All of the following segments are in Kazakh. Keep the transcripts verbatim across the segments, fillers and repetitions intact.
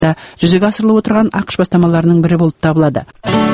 форматта жүзеге асырылып отырған ақш бастамаларының бірі болып табылады.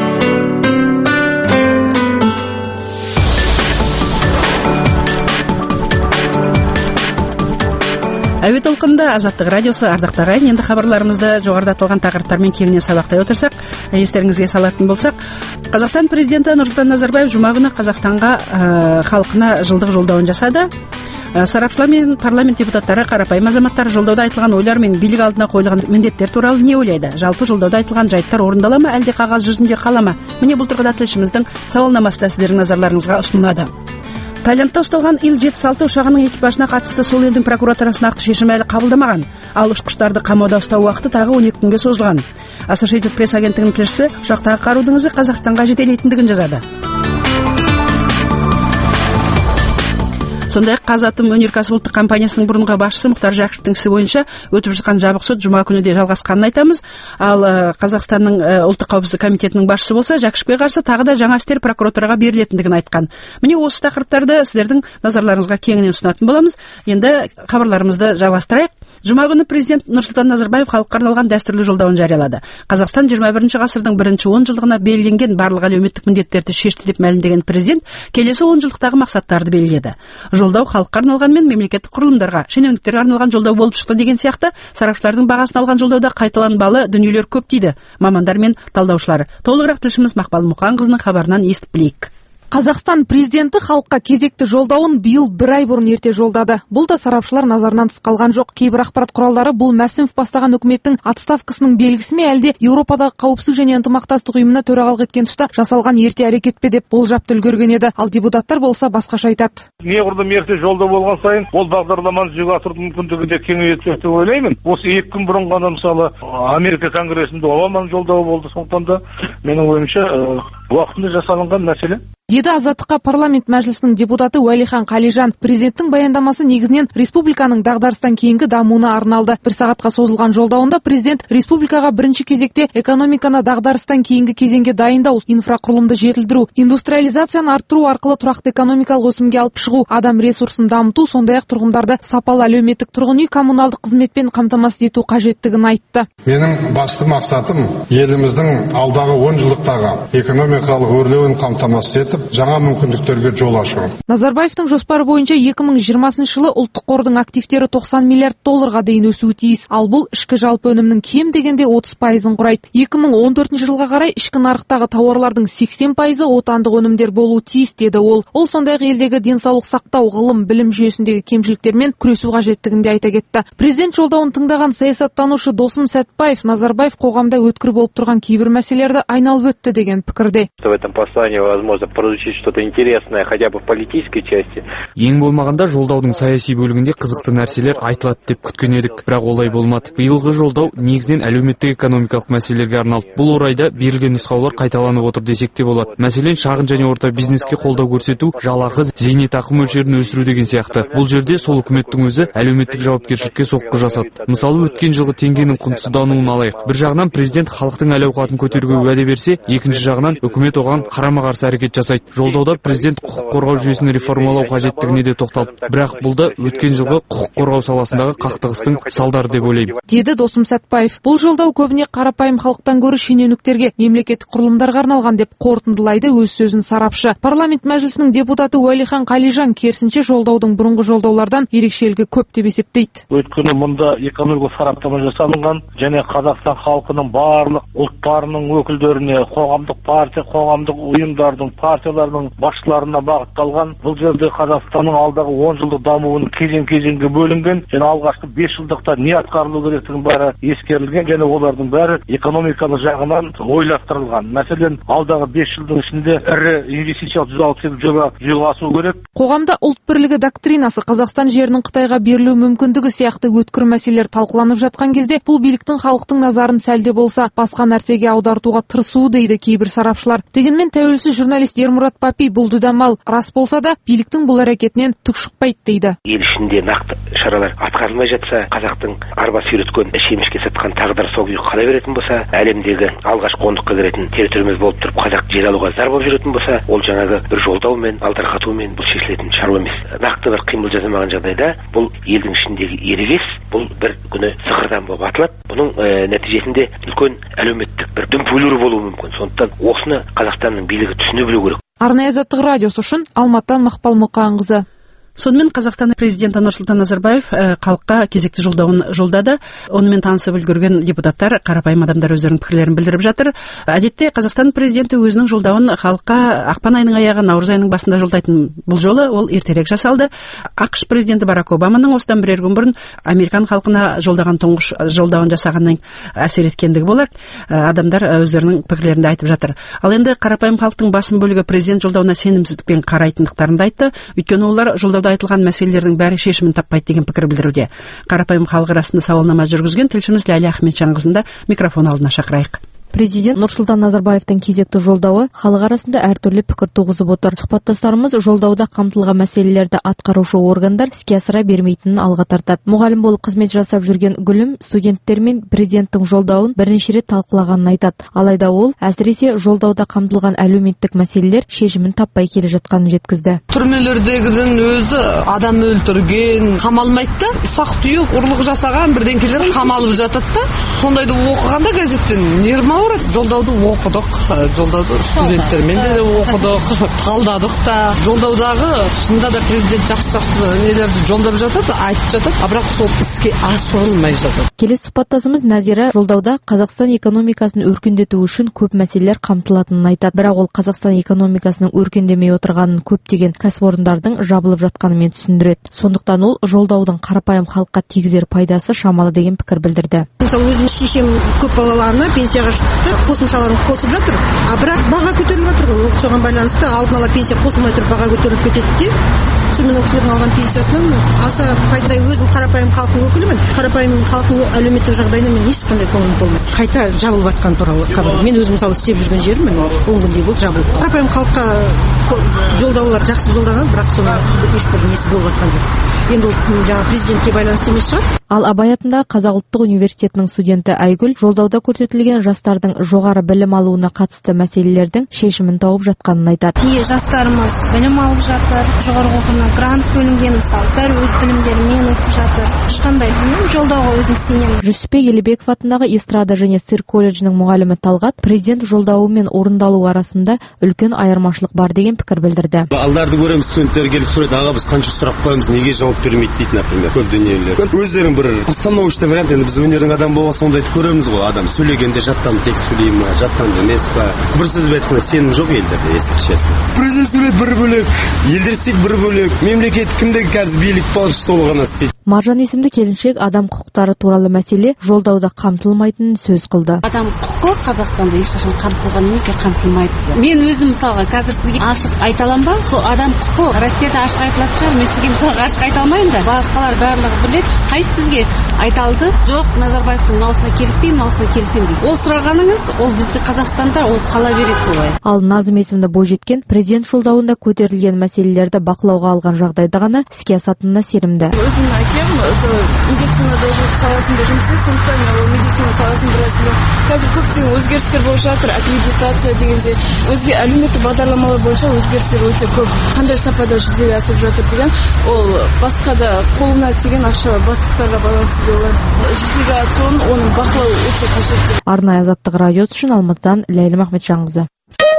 Әуе толқынында Азаттық радиосы, ардақты ағайын. Енді хабарларымызды жоғарыда аталған тақырыптармен кеңінен сабақтай отырсақ, естеріңізге салатын болсақ, Қазақстан президенті Нұрсұлтан Назарбаев жұма күні Қазақстанға ә, халқына жылдық жолдауын жасады. Ә, сарапшылар мен парламент депутаттары, қарапайым азаматтар жолдауда айтылған ойлар мен билік алдына қойылған міндеттер туралы не ойлайды? Жалпы жолдауда айтылған жайттар орындала ма, әлде қағаз жүзінде қала ма? Міне бұл тұрғыда тілшіміздің сауалнамасы да сіздердің назарларыңызға ұсынылады. Таиландта ұсталған Ил жетпіс алты ұшағының экипажына қатысты сол елдің прокуратурасы нақты шешім әлі қабылдамаған. Ал ұшқыштарды қамауда ұстау уақыты тағы он екі күнге созылған. Associated Press агенттігінің тілшісі ұшақтағы қарудың ізі Қазақстанға жетелейтіндігін жазады. Сондай-ақ Қазатом өнеркәсіп ұлттық компаниясының бұрынғы басшысы Мұхтар Жәкішевтің ісі бойынша өтіп жатқан жабық сот жұма күні де жалғасқанын айтамыз. Ал Қазақстанның ұлттық қауіпсіздік комитетінің басшысы болса, Жәкішевке қарсы тағы да жаңа істер прокуратураға берілетіндігін айтқан. Міне осы тақырыптарды сіздердің назарларыңызға кеңінен ұсынатын боламыз. Енді хабарларымызды жалғастырайық. Жұма күні президент Нұрсұлтан Назарбаев халыққа арналған дәстүрлі жолдауын жариялады. Қазақстан жиырма бірінші ғасырдың бірінші он жылдығына белгіленген барлық әлеуметтік міндеттерді шешті деп мәлімдеген президент келесі он жылдықтағы мақсаттарды белгіледі. Жолдау халыққа арналған мен мемлекеттік құрылымдарға, шенеуніктерге арналған жолдау болып шықты деген сияқты сарапшылардың бағасын алған жолдауда қайталанбалы дүниелер көп дейді мамандар мен талдаушылар. Толығырақ тілшіміз Мақпал Мұқанқызының хабарынан естіп білейік. Қазақстан президенті халыққа кезекті жолдауын биыл бір ай бұрын ерте жолдады. Бұл да сарапшылар назарынан тыс қалған жоқ. Кейбір ақпарат құралдары бұл Мәсімов бастаған үкіметтің отставкасының белгісі ме, әлде Еуропадағы қауіпсіздік және ынтымақтастық ұйымына төрағалық еткен тұста жасалған ерте әрекет пе деп болжап үлгерген еді. Ал депутаттар болса басқаша айтады. Неғұрлым ерте жолдау болған сайын ол бағдарламаны жүзеге асырудың мүмкіндігі де кеңейеді деп ойлаймын. Осы екі күн бұрын ғана мысалы Америка конгресінде Обаманың жолдауы болды. Сондықтан да менің ойымша уақытында жасалынған мәселе. Деді Азаттыққа парламент мәжілісінің депутаты Уәлихан Қалижан. Президенттің баяндамасы негізінен республиканың дағдарыстан кейінгі дамуына арналды. Бір сағатқа созылған жолдауында президент республикаға бірінші кезекте экономиканы дағдарыстан кейінгі кезеңге дайындау, инфрақұрылымды жетілдіру, индустриализацияны арттыру арқылы тұрақты экономикалық өсімге алып шығу, адам ресурсын дамыту, сондай-ақ тұрғындарды сапалы әлеуметтік тұрғын үй коммуналдық қызметпен қамтамасыз ету қажеттігін айтты. Менің басты мақсатым еліміздің алдағы он жылдықтағы экономикалық өрлеуін қамтамасыз етіп, жаңа мүмкіндіктерге жол ашу. Назарбаевтың жоспары бойынша екі мың жиырмасыншы жылы ұлттық қордың активтері тоқсан миллиард долларға дейін өсуі тиіс. Ал бұл ішкі жалпы өнімнің кем дегенде отыз пайызын құрайды. екі мың он төртінші жылға қарай ішкі нарықтағы тауарлардың сексен пайызы отандық өнімдер болуы тиіс деді ол. Ол сондай-ақ елдегі денсаулық сақтау, ғылым, білім жүйесіндегі кемшіліктермен күресу қажеттігін де айта кетті. Президент жолдауын тыңдаған саясаттанушы Досым Сәтбаев Назарбаев қоғамда өткір болып тұрған кейбір мәселелерді айналып өтті деген пікірде. В этом послании возможно прозвучит что-то интересное, хотя бы в политической части. Ең болмағанда жолдаудың саяси бөлігінде қызықты нәрселер айтылады деп күткен едік, бірақ олай болмады. Биылғы жолдау негізінен әлеуметтік экономикалық мәселелерге арналды. Бұл орайда берілген нұсқаулар қайталанып отыр десек те болады. Мәселен, шағын және орта бизнеске қолдау көрсету, жалақы, зейнетақы мөлшерін өсіру деген сияқты. Бұл жерде сол үкіметтің өзі әлеуметтік жауапкершілікке соққы жасады. Мысалы, өткен жылғы теңгенің құнсыздануын алайық. Бір жағынан президент халықтың әл-ауқатын көтеруге уәде берсе, екінші жағынан үкімет оған қарама-қарсы әрекет жасайды. Жолдауда президент құқық қорғау жүйесін реформалау қажеттігіне де тоқталды. Бірақ бұл да өткен жылғы құқық қорғау саласындағы қақтығыстың салдары деп ойлаймын. Деді Досым Сәтбаев. Бұл жолдау көбіне қарапайым халықтан гөрі шенеуніктерге, мемлекеттік құрылымдарға арналған деп қорытындылайды өз сөзін сарапшы. Парламент мәжілісінің депутаты Уәлихан Қалижан керісінше жолдаудың бұрынғы жолдаулардан ерекшелігі көп деп есептейді. Өйткені мұнда экономикалық сараптама жасалынған және Қазақстан халқының барлық ұлттарының өкілдеріне, қоғамдық партия, қоғамдық ұйымдардың, партиялардың басшыларына бағытталған. Бұл жерде Қазақстанның алдағы он жылдық дамуының кезең-кезеңге бөлінген және алғашқы бес жылдықта не атқарылу керектігінің бәрі ескерілген және олардың бәрі экономикалық жағынан ойластырылған. Мәселен, алдағы бес жылдың ішінде ірі инвестициялық жүз алпыс сегіз жоба жүзеге асу керек. Қоғамда ұлт бірлігі доктринасы, Қазақстан жерінің Қытайға берілу мүмкіндігі сияқты өткір мәселелер талқыланып жатқан кезде бұл биліктің халықтың назарын сәлде болса басқа нәрсеге аудартуға тырысуы дейді кейбір сарапшылар. Дегенмен тәуелсіз журналист Ермол Ермұрат Папи бұл дүдамал рас болса да, биліктің бұл әрекетінен түк шықпайды дейді. Ел ішінде нақты шаралар атқарылмай жатса, қазақтың арба сүйреткен шемішке сатқан тағдыр сол күйі қала беретін болса, әлемдегі алғашқы ондыққа кіретін территориямыз болып тұрып, қазақ жер алуға зар болып жүретін болса, ол жаңағы бір жолдаумен, алдарқатумен бұл шешілетін шаруа емес. Нақты бір қимыл жасамаған жағдайда бұл елдің ішіндегі ерегес, бұл бір күні сықырдан болып атылады. Бұның ә, нәтижесінде үлкен әлеуметтік бір дүмпулер болуы мүмкін. Сондықтан осыны Қазақстанның билігі түсіне білу керек. Арнайы азаттық радиосы үшін Алматыдан Мақпал Мұқанқызы. Сонымен Қазақстан президенті Нұрсұлтан Назарбаев халыққа кезекті жолдауын жолдады. Онымен танысып үлгерген депутаттар, қарапайым адамдар өздерінің пікірлерін білдіріп жатыр. Әдетте Қазақстан президенті өзінің жолдауын халыққа ақпан айының аяғы, наурыз айының басында жолдайтын. Бұл жолы ол ертерек жасалды. ақш президенті Барак Обаманың осыдан бірер күн бұрын Американ халқына жолдаған тұңғыш жолдауын жасағаннан әсер еткендігі болар. Адамдар өздерінің пікірлерін айтып жатыр. Ал енді қарапайым халықтың басым бөлігі президент жолдауына сенімсіздікпен қарайтындықтарын айтты. Өйткені олар жолдауда айтылған мәселелердің бәрі шешімін таппайды деген пікір білдіруде. Қарапайым халық арасында сауалнама жүргізген тілшіміз Ләйлә Ахметжанқызын да микрофон алдына шақырайық. Президент Нұрсұлтан Назарбаевтың кезекті жолдауы халық арасында әртүрлі пікір туғызып отыр. Сұхбаттастарымыз жолдауда қамтылған мәселелерді атқарушы органдар іске асыра бермейтінін алға тартады. Мұғалім болып қызмет жасап жүрген Гүлім студенттермен президенттің жолдауын бірнеше рет талқылағанын айтады. Алайда ол әсіресе жолдауда қамтылған әлеуметтік мәселелер шешімін таппай келе жатқанын жеткізді. Түрмелердегінің өзі адам өлтірген, қамалмайды да, ұсақ түйек ұрлық жасаған бірдеңкелер қамалып жатады да. Сондайды оқығанда газеттен нервым ауырады. Жолдауды оқыдық, жолдауды студенттермен де оқыдық, талдадық та. Жолдаудағы шынында да президент жақсы-жақсы нелерді жолдап жатады, айтып жатады, бірақ сол іске асырылмай жатады. Келесі сұхбаттасымыз Назира жолдауда Қазақстан экономикасын өркендету үшін көп мәселелер қамтылатынын айтады. Бірақ ол Қазақстан экономикасының өркендемей отырғанын, көптеген кәсіпорындардың жабылып жатқанымен түсіндіреді. Сондықтан ол жолдаудың қарапайым халыққа тигізер пайдасы шамалы деген пікір білдірді. Мысалы, өзім шешем көп балаларына пенсияға шықты, қосымшаларын қосып жатыр, а бірақ баға көтеріліп жатыр ғой. Соған байланысты алдын ала пенсия қосылмай тұрып баға көтеріліп кетеді де, сонымен кісілердің алған пенсиясынан аса пайда. Өзім қарапайым халықтың өкілімін. Қарапайым халықтың әлеуметтік жағдайына мен ешқандай көңілім болмайды. Қайта жабылып жатқан туралы хабар. Мен өзім мысалы істеп жүрген жерім он күндей болды жабылып. Қарапайым халыққа жолдаулар жақсы жолданады, бірақ соны ешбір несі болып жатқан жоқ. Енді ол жаңа президентке байланысты емес шығар. Ал Абай атындағы Қазақ ұлттық университетінің студенті Айгүл жолдауда көрсетілген жастардың жоғары білім алуына қатысты мәселелердің шешімін тауып жатқанын айтады. Е, жастарымыз білім алып жатыр, жоғары оқуына грант бөлінген, мысалы, бәрі өз білімдерімен оқып жатыр. Ешқандай білмеймін, жолдауға өзім сенемін. Жүсіпбек Елебеков атындағы эстрада және цирк колледжінің мұғалімі Талғат президент жолдауы мен орындалу арасында үлкен айырмашылық бар деген пікір білдірді. Алдарды көреміз, студенттер келіп сұрайды, аға біз қанша сұрақ қоямыз, неге жауап бермейді дейді, например, көп дүниелер. Өздерің бір постановочный вариант, енді біз өнердің адам болған сондайды көреміз ғой, адам сөйлегенде жаттан тек сөйлей ма, жаттан емес па. Бір сөзбен айтқанда сенім жоқ елдерде, если честно. Президент сөйлейді бір бөлек, елдер істейді бір бөлек, мемлекет кімде қазір билік бар, сол ғана істейді. Маржан есімді келіншек адам құқықтары туралы мәселе жолдауда қамтылмайтынын сөз қылды. Адам құқы Қазақстанда ешқашан қамтылған емес, қамтылмайды. Мен өзім мысалға қазір сізге ашық айта аламын ба? Сол адам құқы Россияда ашық айтылатын шығар, мен сізге мысалға ашық айта алмаймын да. Басқалар барлығы біледі. Қайсы сізге айталды? Жоқ, Назарбаевтың мынауысына келіспеймін, мынауысына келісемін дейді. Ол сұрағаныңыз, ол бізде Қазақстанда ол қала береді солай. Ал Назым есімді бойжеткен президент жолдауында көтерілген мәселелерді бақылауға алған жағдайда ғана іске асатынына сенімді. Өзімнің әкем медицинада саласында жұмыс істейді, сондықтан ол медицина саласын білесің. Қазір көптеген өзгерістер болып жатыр, аккредитация дегенде, өзге әлеуметтік бағдарламалар бойынша өзгерістер өте көп. Қандай сапада жүзеге асып жатыр деген, ол басқа да қолына тиген ақша бастықтарға байланысты деп ойлаймын. Жүзеге асуын, оның бақылауы өте қажет. Арнайы азаттық радиосы үшін Алматыдан Ләйлім Ахметжанқызы.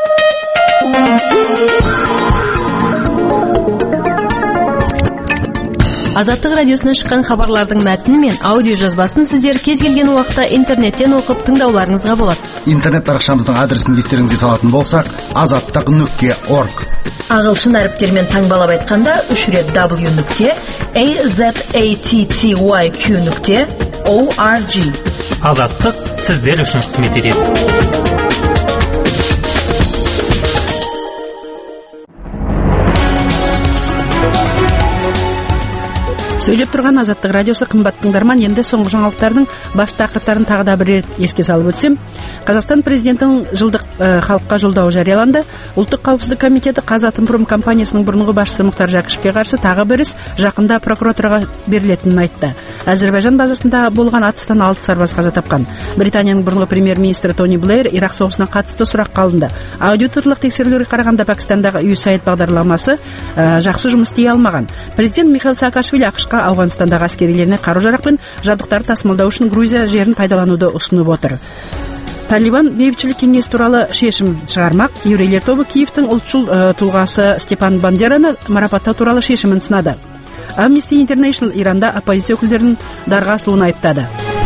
Азаттық радиосынан шыққан хабарлардың мәтіні мен аудио жазбасын сіздер кез келген уақытта интернеттен оқып тыңдауларыңызға болады. Интернет парақшамыздың адресін естеріңізге салатын болсақ, азаттық нүкте орг. Ағылшын әріптермен таңбалап айтқанда үш рет w нүкте azattyq нүкте org. Азаттық сіздер үшін қызмет етеді. Сөйлеп тұрған Азаттық радиосы, қымбатты тыңдарман. Енді соңғы жаңалықтардың басты тақырыптарын тағы да бір рет еске салып өтсем. Қазақстан президентінің жылдық ә, халыққа жолдауы жарияланды. Ұлттық қауіпсіздік комитеті Қазатомпром компаниясының бұрынғы басшысы Мұхтар Жәкішевке қарсы тағы бір іс жақында прокуратураға берілетінін айтты. Әзербайжан базасында болған атыстан алты сарбаз қаза тапқан. Британияның бұрынғы премьер-министрі Тони Блэйр Ирақ соғысына қатысты сұрақ қалынды. Аудиторлық тексерулерге қарағанда Пәкістандағы ю эс эй ай ди бағдарламасы ә, жақсы жұмыс істей алмаған. Президент Михаил Саакашвили ақш-қа Ауғанстандағы әскерилеріне қару-жарақ пен жабдықтарды тасымалдау үшін Грузия жерін пайдалануды ұсынып отыр. Талибан бейбітшілік кеңесі туралы шешім шығармақ. Еврейлер тобы Киевтің ұлтшыл ә, тұлғасы Степан Бандераны марапаттау туралы шешімін сынады. Amnesty International Иранда оппозиция өкілдерінің дарға асылуын айыптады.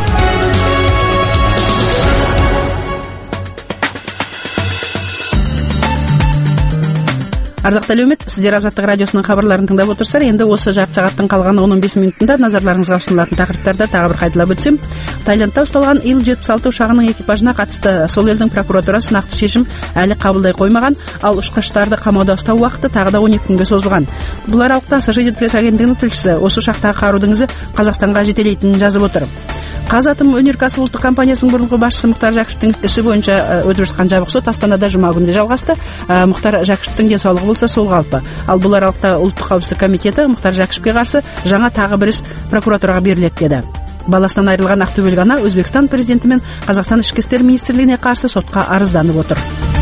Ардақты әлеумет, сіздер Азаттық радиосының хабарларын тыңдап отырсыздар. Енді осы жарты сағаттың қалған он он бес минутында назарларыңызға ұсынылатын тақырыптарды тағы бір қайталап өтсем. Таиландта ұсталған ил жетпіс алты ұшағының экипажына қатысты сол елдің прокуратурасы нақты шешім әлі қабылдай қоймаған, ал ұшқыштарды қамауда ұстау уақыты тағы да он екі күнге созылған. Бұл аралықта Associated Press агенттігінің тілшісі осы ұшақтағы қарудың ізі Қазақстанға жетелейтінін жазып отыр. Қазатомөнеркәсіп ұлттық компаниясының бұрынғы басшысы Мұхтар Жәкішевтің ісі бойынша өтіп жатқан жабық сот Астанада жұма күнінде жалғасты. Мұхтар Жәкішевтің денсаулығы болса сол қалпы. Ал бұл аралықта ұлттық қауіпсіздік комитеті Мұхтар Жәкішевке қарсы жаңа тағы бір іс прокуратураға беріледі деді. Баласынан айырылған ақтөбелік ана Өзбекстан президенті мен Қазақстан ішкі істер министрлігіне қарсы сотқа арызданып отыр.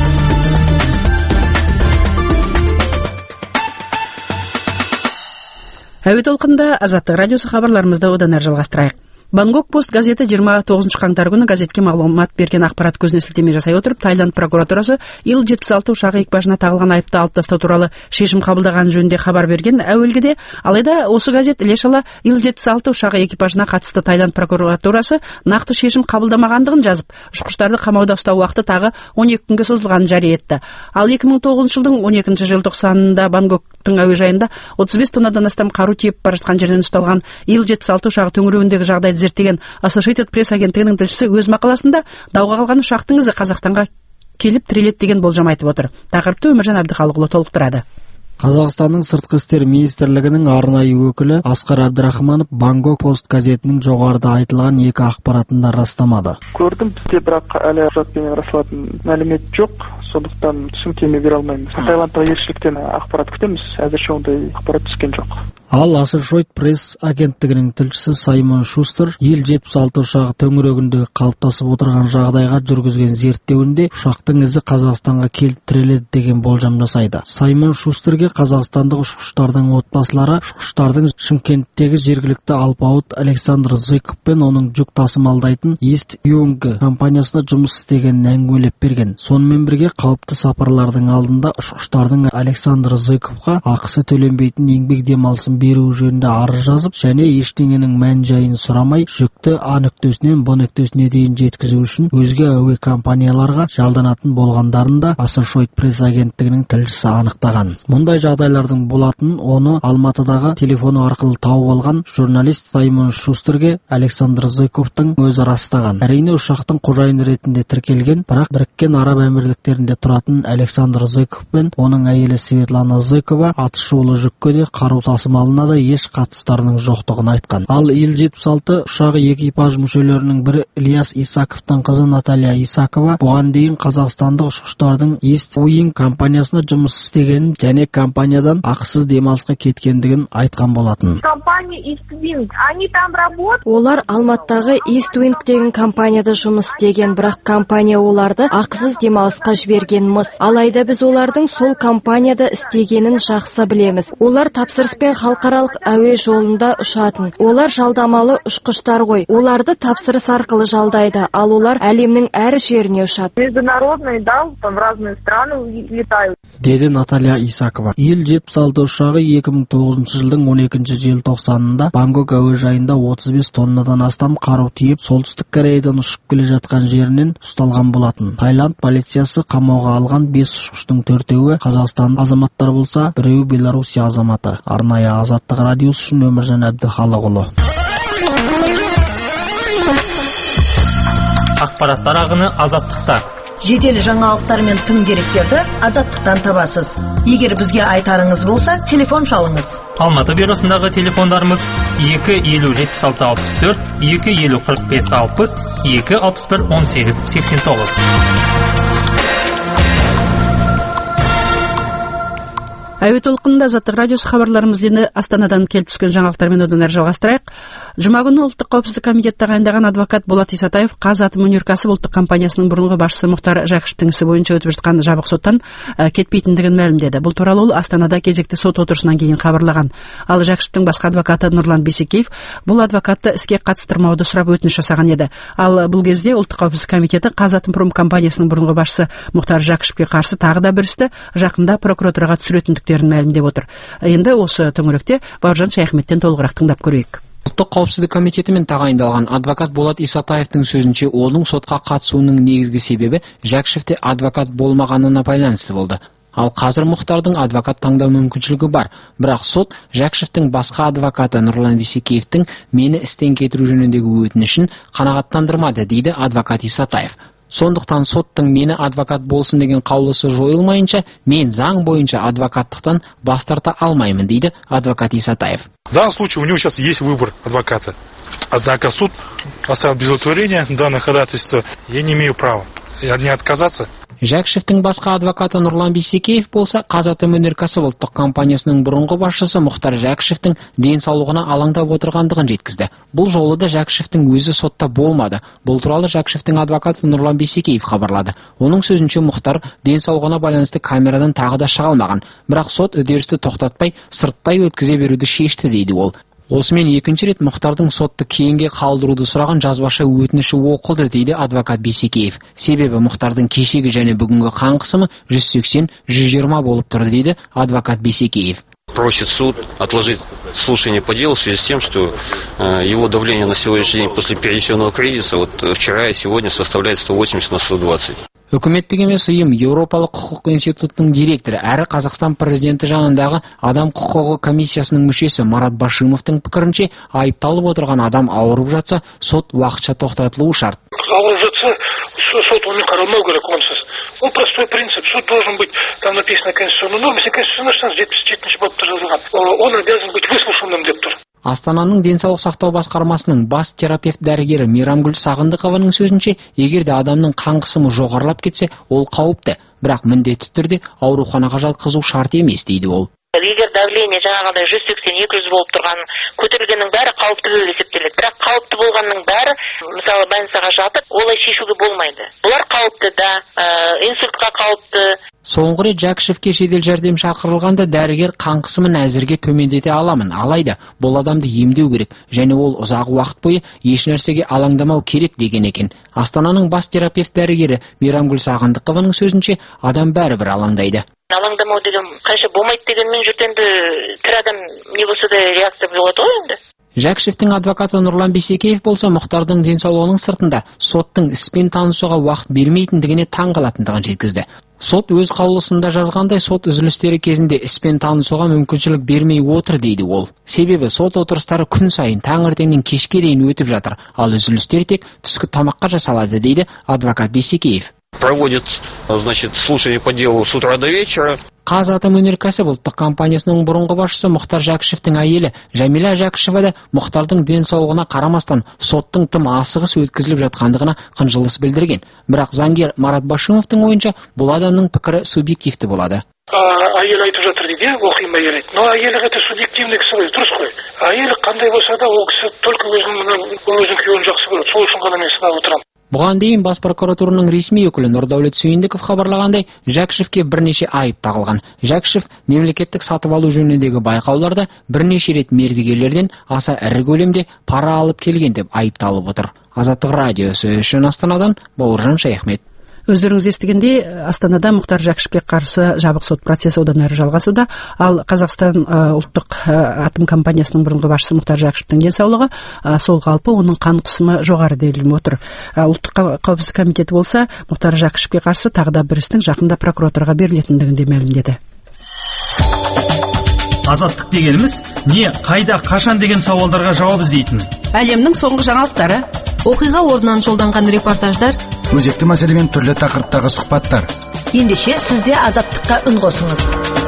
Әуе толқынында Азаттық радиосы хабарларымызды одан әрі жалғастырайық. Бангкок Пост газеті жиырма тоғызыншы қаңтар күні газетке мағлұмат берген ақпарат көзіне сілтеме жасай отырып, Таиланд прокуратурасы ил жетпіс алты ұшағы экипажына тағылған айыпты алып тастау туралы шешім қабылдаған жөнінде хабар берген әуелгіде. Алайда осы газет іле-шала ил жетпіс алты ұшағы экипажына қатысты Таиланд прокуратурасы нақты шешім қабылдамағандығын жазып, ұшқыштарды қамауда ұстау уақыты тағы он екі күнге созылғанын жария етті. Ал екі мың тоғызыншы жылдың он екінші желтоқсанында Бангкоктың әуежайында отыз бес тоннадан астам қару тиеп бара жатқан жерден ұсталған ил жетпіс алты ұшағы төңірегіндегі жағдайды зерттеген Associated Press агенттігінің тілшісі өз мақаласында дауға қалған ұшақтың ізі Қазақстанға келіп тіреледі деген болжам айтып отыр. Тақырыпты Өміржан Әбдіхалықұлы толықтырады. Қазақстанның сыртқы істер министрлігінің арнайы өкілі Асқар Әбдірахманов Бангкок Пост газетінің жоғарыда айтылған екі ақпаратында растамады. Көрдім, бізде бірақ әлі құжатпен расталатын мәлімет жоқ, сондықтан түсініктеме бере алмаймыз. Таиландтағы елшіліктен ақпарат күтеміз, әзірше ондай ақпарат түскен жоқ. Ал Associated Press агенттігінің тілшісі Саймон Шустер ил жетпіс алты ұшағы төңірегінде қалыптасып отырған жағдайға жүргізген зерттеуінде ұшақтың ізі Қазақстанға келіп тіреледі деген болжам жасайды. Саймон Шустерге қазақстандық ұшқыштардың отбасылары ұшқыштардың Шымкенттегі жергілікті алпауыт Александр Зыков пен оның жүк тасымалдайтын East Young компаниясына жұмыс істегенін әңгімелеп берген. Сонымен бірге қауіпті сапарлардың алдында ұшқыштардың Александр Зыковқа ақысы төленбейтін еңбек демалысын беру жөнінде арыз жазып, және ештеңенің мән-жайын сұрамай, жүкті А нүктесінен Б нүктесіне дейін жеткізу үшін өзге әуе компанияларға жалданатын болғандарын да Associated Press агенттігінің тілшісі анықтаған. Мұндай жағдайлардың болатынын оны Алматыдағы телефоны арқылы тауып алған журналист Саймон Шустерге Александр Зыковтың өзі растаған. Әрине ұшақтың қожайыны ретінде тіркелген, бірақ Біріккен Араб Әмірліктерінде тұратын Александр Зыков пен оның әйелі Светлана Зыкова атышулы жүкке де қару тасымалына да еш қатыстарының жоқтығын айтқан. Ал ил жетпіс алты ұшағы экипаж мүшелерінің бірі Ильяс Исаковтың қызы Наталья Исакова бұған дейін қазақстандық ұшқыштардың East Young компаниясына жұмыс істегенін және компаниядан ақысыз демалысқа кеткендігін айтқан болатын. Олар Алматыдағы East Young деген компанияда жұмыс істеген, бірақ компания оларды ақысыз демалысқа жіберген-міс. Алайда біз олардың сол компанияда істегенін жақсы білеміз. Олар тапсырыспен халықаралық әуе жолында ұшатын. Олар жалдамалы ұшқыштар ғой. Оларды тапсырыс арқылы жалдайды, ал олар әлемнің әр жеріне ұшады. Международный, да, там в разные страны летают. Деді Наталья Исакова. ил жетпіс алты ұшағы екі мың тоғызыншы жылдың он екінші желтоқсанында Бангкок әуежайында отыз бес тоннадан астам қару тиеп, солтүстік Кореядан ұшып келе жатқан жерінен ұсталған болатын. Таиланд полициясы қамауға алған бес ұшқыштың төртеуі Қазақстан азаматтары болса, біреуі Белоруссия азаматы. Арнайы Азаттық радиосы үшін Өміржан Әбдіхалықұлы. Ақпараттар ағыны Азаттықта. жедел жаңалықтар мен тың деректерді Азаттықтан табасыз. Егер бізге айтарыңыз болса, телефон шалыңыз. Алматы бюросындағы телефондарымыз екі елу жетпіс алты алпыс төрт, екі елу қырық бес алпыс, екі алпыс бір он сегіз сексен тоғыз. Әуе толқынында Азаттық радиосы хабарларымыз енді Астанадан келіп түскен жаңалықтармен одан әрі жалғастырайық. Жұма күні ұлттық қауіпсіздік комитеті тағайындаған адвокат Болат Исатаев Қазатомөнеркәсіп ұлттық компаниясының бұрынғы басшысы Мұхтар Жәкішевтің ісі бойынша өтіп жатқан жабық соттан кетпейтіндігін мәлімдеді. Бұл туралы ол Астанада кезекті сот отырысынан кейін хабарлаған. Ал Жәкішевтің басқа адвокаты Нұрлан Бейсекеев бұл адвокатты іске қатыстырмауды сұрап өтініш жасаған еді. Ал бұл кезде ұлттық қауіпсіздік комитеті Қазатомпром компаниясының бұрынғы басшысы Мұхтар Жәкішевке қарсы тағы да бір істі жақында прокуратураға түсіретіндіктерін мәлімдеп отыр. Енді осы төңіректе Бауыржан Шаяхметтен толығырақ тыңдап көрейік. Ұлттық қауіпсіздік комитетімен тағайындалған адвокат Болат Исатаевтың сөзінше, оның сотқа қатысуының негізгі себебі Жәкішевте адвокат болмағанына байланысты болды. Ал қазір Мұхтардың адвокат таңдау мүмкіншілігі бар. Бірақ сот Жәкішевтің басқа адвокаты Нұрлан Бейсекеевтің мені істен кетіру жөніндегі өтінішін қанағаттандырмады, дейді адвокат Исатаев. Сондықтан соттың мені адвокат болсын деген қаулысы жойылмайынша, мен заң бойынша адвокаттықтан бас тарта алмаймын, дейді адвокат Исатаев. В данном случае у него сейчас есть выбор адвоката. Однако суд оставил без удовлетворения данное ходатайство. Я не имею права не отказаться. Жәкішевтің басқа адвокаты Нұрлан Бейсекеев болса, Қазатомөнеркәсіп ұлттық компаниясының бұрынғы басшысы Мұхтар Жәкішевтің денсаулығына алаңдап отырғандығын жеткізді. Бұл жолы да Жәкішевтің өзі сотта болмады. Бұл туралы Жәкішевтің адвокаты Нұрлан Бейсекеев хабарлады. Оның сөзінше, Мұхтар денсаулығына байланысты камерадан тағы да шыға алмаған. Бірақ сот үдерісті тоқтатпай, сырттай өткізе беруді шешті, дейді ол. Осымен екінші рет Мұхтардың сотты кейінге қалдыруды сұраған жазбаша өтініші оқылды, дейді адвокат Бейсекеев. Себебі Мұхтардың кешегі және бүгінгі қан қысымы жүз сексен жүз жиырма болып тұрды, дейді адвокат Бейсекеев. Просит суд отложить слушание по делу в связи с тем, что э, его давление на сегодняшний день после перенесенного кризиса вот вчера и сегодня составляет сто восемьдесят на сто двадцать. Үкіметтік емес ұйым Еуропалық құқық институтының директоры әрі Қазақстан президенті жанындағы адам құқығы комиссиясының мүшесі Марат Башимовтың пікірінше, айыпталып отырған адам ауырып жатса, сот уақытша тоқтатылуы шарт. Ауырып жатса, сот онымен қаралмау керек, онсыз. Ол простой принцип. Суд должен быть, там написано конституционная норма, если конституционный жетпіс жетінші бапта жазылған, он обязан быть выслушанным деп тұр. Астананың денсаулық сақтау басқармасының бас терапевт дәрігері Мейрамгүл Сағындықованың сөзінше, егер де адамның қан қысымы жоғарылап кетсе, ол қауіпті, бірақ міндетті түрде ауруханаға жатқызу шарт емес, дейді ол. Егер давление жаңағыдай жүз сексен екі жүз болып тұрған көтерілгеннің бәрі қауіпті болып есептеледі. Бірақ қауіпті болғанның бәрі, мысалы больницаға жатып, олай шешуге болмайды. Бұлар қауіпті да, инсультқа қауіпті. Соңғы рет Жәкішевке жедел жәрдем шақырылғанда дәрігер қан қысымын әзірге төмендете аламын. Алайда бұл адамды емдеу керек, және ол ұзақ уақыт бойы еш нәрсеге алаңдамау керек деген екен. Астананың бас терапевт дәрігері Мейрамгүл Сағындықованың сөзінше, адам бәрібір алаңдайды. Алаңдамау деген қайшы болмайды дегенмен жүртенді тір адам не болса да реакция болады ғой енді. Жәкішевтің адвокаты Нұрлан Бейсекеев болса, Мұхтардың денсаулығының сыртында соттың іспен танысуға уақыт бермейтіндігіне таң қалатындығын жеткізді. Сот өз қаулысында жазғандай, сот үзілістері кезінде іспен танысуға мүмкіншілік бермей отыр, дейді ол. Себебі сот отырыстары күн сайын таңертеңнен кешке дейін өтіп жатыр, ал үзілістер тек түскі тамаққа жасалады, дейді адвокат Бейсекеев. Проводит, значит, слушание по делу с утра до вечера. Қазатомөнеркәсіп ұлттық компаниясының бұрынғы басшысы Мұхтар Жәкішевтің әйелі Жәмила Жәкішева да Мұхтардың денсаулығына қарамастан соттың тым асығыс өткізіліп жатқандығына қынжылыс білдірген. Бірақ заңгер Марат Башимовтың ойынша, бұл адамның пікірі субъективті болады. Әйел айтып жатыр дейді, оқиын ба әйел айтты. Но әйел это субъективный кісі ғой, дұрыс қой. Әйел қандай болса да, ол кісі только өзінің өзінің күйеуін жақсы көреді. Сол үшін ғана мен сынап отырамын. Бұған дейін бас прокуратураның ресми өкілі Нұрдәулет Сүйіндіков хабарлағандай, Жәкішевке бірнеше айып тағылған. Жәкішев мемлекеттік сатып алу жөніндегі байқауларда бірнеше рет мердігерлерден аса ірі көлемде пара алып келген деп айыпталып отыр. Азаттық радиосы үшін Астанадан Бауыржан Шаяхмет. Өздеріңіз естігенде, Астанада Мұхтар Жәкішевке қарсы жабық сот процесі одан әрі жалғасуда, ал Қазақстан ұлттық атом компаниясының бұрынғы басшысы Мұхтар Жәкішевтің денсаулығы сол қалпы, оның қан қысымы жоғары делініп отыр. Ұлттық қауіпсіздік комитеті болса, Мұхтар Жәкішевке қарсы тағы да бір істің жақында прокуратураға берілетіндігін де мәлімдеді. Азаттық дегеніміз не, қайда, қашан деген сауалдарға жауап іздейтін. Әлемнің соңғы жаңалықтары. Оқиға орнынан жолданған репортаждар, өзекті мәселемен түрлі тақырыптағы сұхбаттар. Ендеше сізде азаттыққа үн қосыңыз.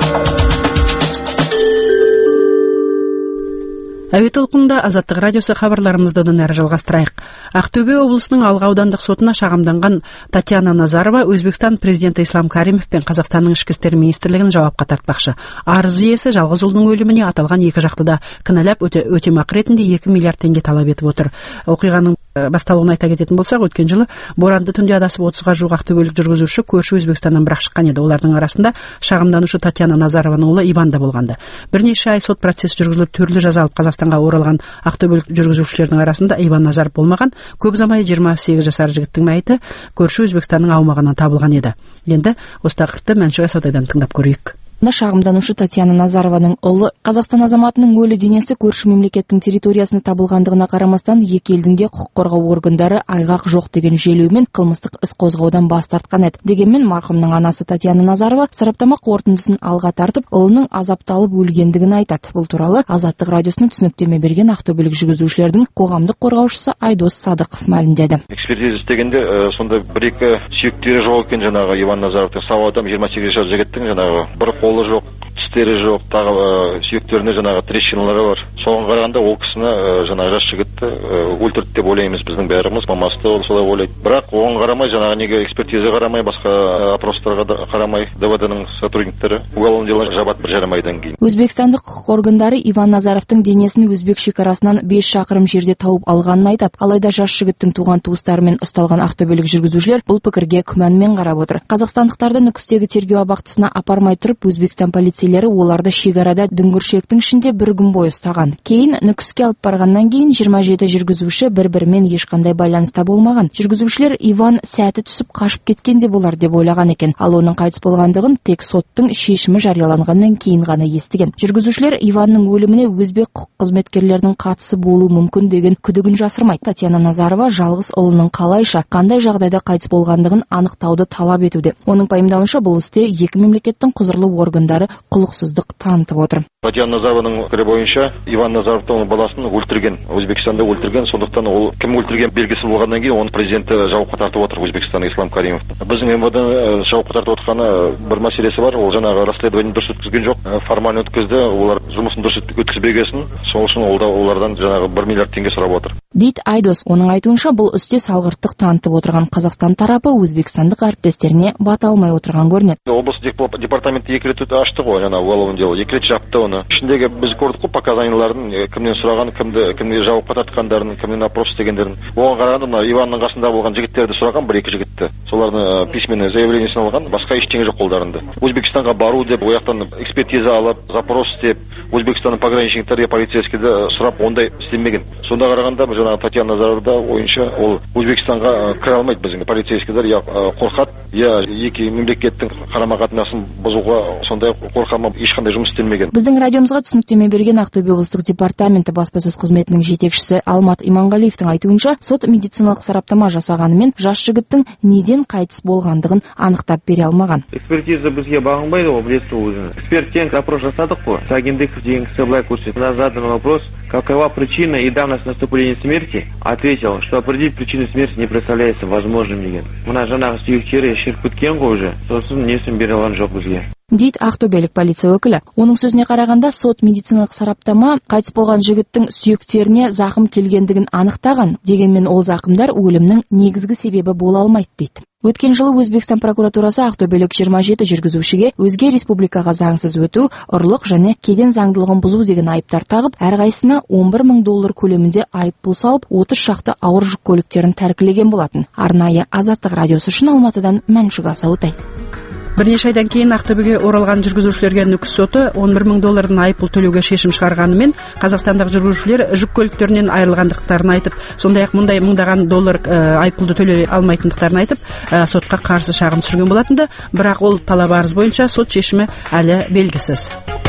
Әуе толқынында Азаттық радиосы хабарларымызды одан әрі жалғастырайық. Ақтөбе облысының Алға аудандық сотына шағымданған Татьяна Назарова Өзбекстан президенті Ислам Каримов пен Қазақстанның ішкі істер министрлігін жауапқа тартпақшы. Арыз иесі жалғыз ұлдың өліміне аталған екі жақты да кінәлап өте, өтемақы ретінде екі миллиард теңге талап етіп отыр. Оқиғаның басталуын айта кететін болсақ, өткен жылы боранды түнде адасып отызға жуық ақтөбелік жүргізуші көрші Өзбекстаннан бірақ шыққан еді. Олардың арасында шағымданушы Татьяна Назарованың ұлы Иван да болғанды. Бірнеше ай сот процесі жүргізіліп, түрлі жаза алып Қазақстанға оралған ақтөбелік жүргізушілердің арасында Иван Назаров болмаған. Көп ұзамай жиырма сегіз жасар жігіттің мәйіті көрші Өзбекстанның аумағынан табылған еді. Енді осы тақырыпты Мәншүк Асаудайдан тыңдап көрейік. Шағымданушы Татьяна Назарованың ұлы Қазақстан азаматының өлі денесі көрші мемлекеттің территориясында табылғандығына қарамастан екі елдің де құқық қорғау органдары айғақ жоқ деген желеумен қылмыстық іс қозғаудан бас тартқан еді. Дегенмен марқұмның анасы Татьяна Назарова сараптама қорытындысын алға тартып, ұлының азапталып өлгендігін айтады. Бұл туралы Азаттық радиосына түсініктеме берген ақтөбелік жүргізушілердің қоғамдық қорғаушысы Айдос Садықов мәлімдеді. Экспертиза істегенде сонда бір-екі сүйектері жоқ екен, жаңағы Иван Назаровтың, сау адам жиырма сегіз жасар жігіттің жаңағы бір қолы жоқ, тістері жоқ, тағы сүйектерінде жаңағы трещиналары бар. Соған қарағанда ол кісіні жаңағы жас жігітті өлтірді деп ойлаймыз біздің бәріміз, мамасы да солай ойлайды. Бірақ оған қарамай, жаңағы неге экспертиза қарамай, басқа опростарға да қарамай, ДВД-ның сотрудниктері уголовное дело жабады бір жарым айдан кейін. Өзбекстандық құқық органдары Иван Назаровтың денесін Өзбек шекарасынан бес шақырым жерде тауып алғанын айтады. Алайда жас жігіттің туған туыстарымен ұсталған ақтөбелік жүргізушілер бұл пікірге күмәнмен қарап отыр. Қазақстандықтарды Нүкістегі тергеу абақтысына апармай тұрып, Өзбекстан полицейлері оларды шекарада дүңгіршектің ішінде бір күн бойы ұстаған. Кейін Нүкіске алып барғаннан кейін жиырма жеті жүргізуші бір-бірімен ешқандай байланыста болмаған. Жүргізушілер Иван сәті түсіп қашып кеткен де болар деп ойлаған екен. Ал оның қайтыс болғандығын тек соттың шешімі жарияланғаннан кейін ғана естіген. Жүргізушілер Иванның өліміне өзбек құқық қызметкерлерінің қатысы болуы мүмкін деген күдігін жасырмайды. Татьяна Назарова жалғыз ұлының қалайша, қандай жағдайда қайтыс болғандығын анықтауды талап етуде. Оның пайымдауынша бұл істе екі мемлекеттің құзырлы органдары құлықсыздық танытып отыр. Татьяна Назарованың пікірі бойынша Иван Назаровтың баласын өлтірген, Өзбекстанда өлтірген, сондықтан ол кім өлтірген белгісі болғаннан кейін оны президенті жауапқа тартып отыр, Өзбекстан Ислам Каримов. Біздің эм вэ дэ жауапқа тартып отқаны бір мәселесі бар, ол жаңағы расследование дұрыс өткізген жоқ, формально өткізді, олар жұмысын дұрыс өткізбегесін, сол үшін олардан жаңағы бір миллиард теңге сұрап отыр. Дейді Айдос. Оның айтуынша бұл істе салғырттық танытып отырған Қазақстан тарапы өзбекстандық әріптестеріне бата алмай отырған көрінеді. Облыс департаменті екі рет ашты ғой, жаңа уголовное дело, екі рет жапты оны. Ішіндегі біз көрдік қой показанияларын, кімнен сұраған, кімді кімге жауапқа тартқандарын, кімнен опрос істегендерін. Оған қарағанда мына Иванның қасында болған жігіттерді сұраған, бір-екі жігітті. Солардың письменный заявлениесін алған, басқа ештеңе жоқ қолдарында. Өзбекстанға бару деп, ояқтан экспертиза алып, запрос істеп, Өзбекстанның пограничниктері, полицейскийді сұрап, ондай істемеген. Сонда қарағанда жаңағы Татьяна Назаровда ойынша ол Өзбекстанға кіре алмайды. Біздің полицейскийлер я қорқады, я екі мемлекеттің қарама-қатынасын бұзуға сондай қорқама, ешқандай жұмыс істелмеген. Біздің радиомызға түсініктеме берген Ақтөбе облыстық департаменті баспасөз қызметінің жетекшісі Алмат Иманғалиевтің айтуынша, сот медициналық сараптама жасағанымен жас жігіттің неден қайтыс болғандығын анықтап бере алмаған. Экспертиза бізге бағынбайды, ол білесіз өзіңіз. Эксперттен опрос жасадық қой. Сагендіков деген кісі былай көрсетті. На задан вопрос, какова причина и давность наступления смерти, ответил, что определить причину смерти не представляется возможным деген. Мына жаңағы сүйектері шіріп кеткен ғой уже. Сосын несін бере алған жоқ бізге. Дейді ақтөбелік полиция өкілі. Оның сөзіне қарағанда, сот медициналық сараптама қайтыс болған жігіттің сүйектеріне зақым келгендігін анықтаған, дегенмен ол зақымдар өлімнің негізгі себебі бола алмайды дейді. Өткен жылы Өзбекстан прокуратурасы ақтөбелік жиырма жеті жүргізушіге өзге республикаға заңсыз өту, ұрлық және кеден заңдылығын бұзу деген айыптар тағып, әрқайсысына он бір мың доллар көлемінде айыппұл салып, отыз шақты ауыр жүк көліктерін тәркілеген болатын. Арнайы Азаттық радиосы үшін Алматыдан Мәншүк Асаутай. Бірнеше айдан кейін Ақтөбеге оралған жүргізушілерге Нүкіс соты он бір мың доллардың айыппұл төлеуге шешім шығарғанымен, қазақстандық жүргізушілер жүк көліктерінен айырылғандықтарын айтып, сондай-ақ мұндай мыңдаған доллар айыппұлды төлей алмайтындықтарын айтып, сотқа қарсы шағым түсірген болатынды, бірақ ол талап арыз бойынша сот шешімі әлі белгісіз.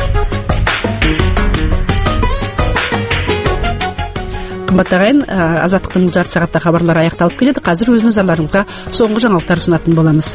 Қымбатты ағайын, Азаттықтың жарты сағатта хабарлары аяқталып келеді. Қазір өз назарларыңызға соңғы жаңалықтар ұсынатын боламыз.